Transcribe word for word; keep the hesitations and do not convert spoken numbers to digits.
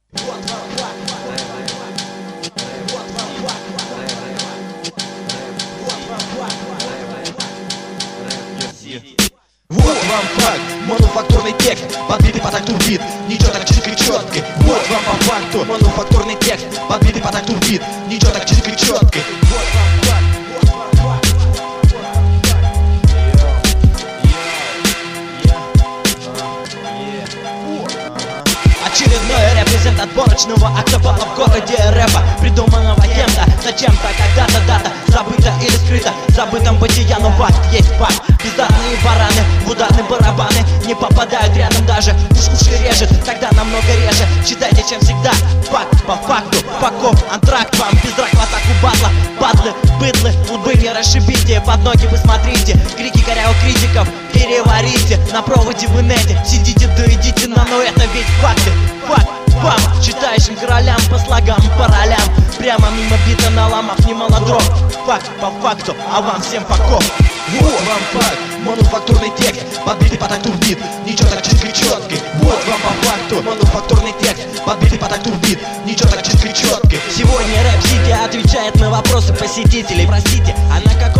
Вот вам факт, мануфактурный текст, подбитый по такту бит, ничего так чистый четкий. Вот вам по факту, мануфактурный текст, подбитый по такту бит, ничего так чистый четкий. Вот вам факт. Очередной репрезент отборочного октопола в городе рэпа, придуманного кем-то, зачем-то, когда-то дата забыта или скрыта, забытым бытия, но факт есть факт. Бездарные бараны, в ударные барабаны не попадают рядом даже, уж уши режет, тогда намного реже. Считайте, чем всегда, факт по факту, факов, антракт вам, без рак в атаку батла. Батлы, быдлы, лбы не расшибите, под ноги вы смотрите, крики корявых критиков переварите, на проводе в инете сидите, да идите на, но это ведь факты. Факт вам, читающим королям по слогам, по ролям, прямо мимо бита наломав немало дров. Факт по факту, а вам всем поков. Вот вам факт, мануфактурный текст, подбитый по такту бит, ничего так чистый четкий. Вот вам по факту, мануфактурный текст, подбитый по такту бит, ничего так чистый четкий. Сегодня Рэп Сити отвечает на вопросы посетителей. Простите, а на каком